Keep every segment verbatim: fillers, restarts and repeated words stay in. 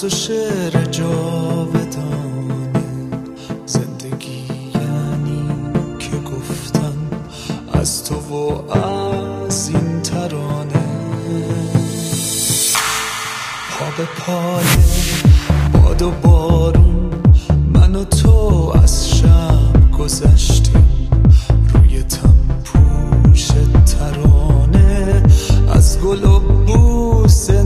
تو شعر جاودانه. زندگی یعنی که گفتم از تو و از این ترانه. پا به پای باد و بارون من و تو از شب گذشتیم، روی تنپوش ترانه از گل و بوسه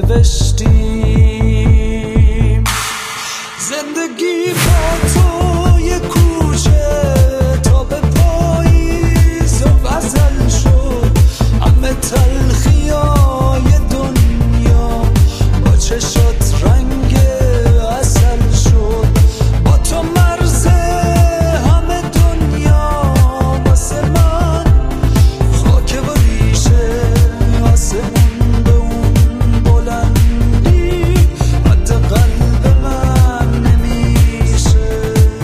نوشتیم. زندگی با تو یه کوچه تا به پاییز و غزل شد، همه تلخیای دنیا با چشات رنگ عسل شد. با تو مرز همه دنیا واسه من خاک و ریشه، آسمون به اون بلندی حد قلب من نمیشه.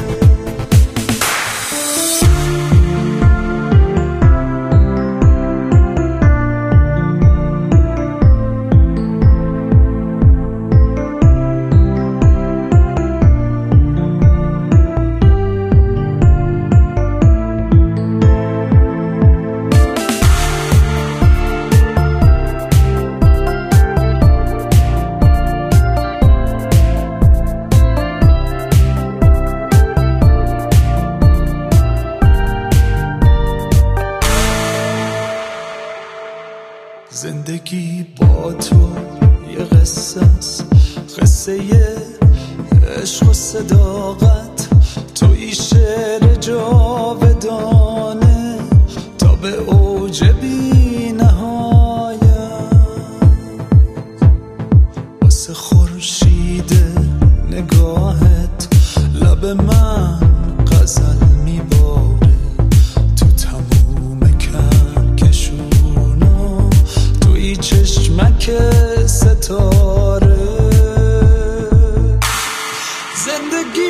زندگی با تو یه قصه است، قصه عشق و صداقت. توی شعر جاودانه تا به اوج بی نهایت. واسه خورشید نگاهت لب من غزل میباره، تو تموم کهکشونا توی چشمک ستاره. زندگی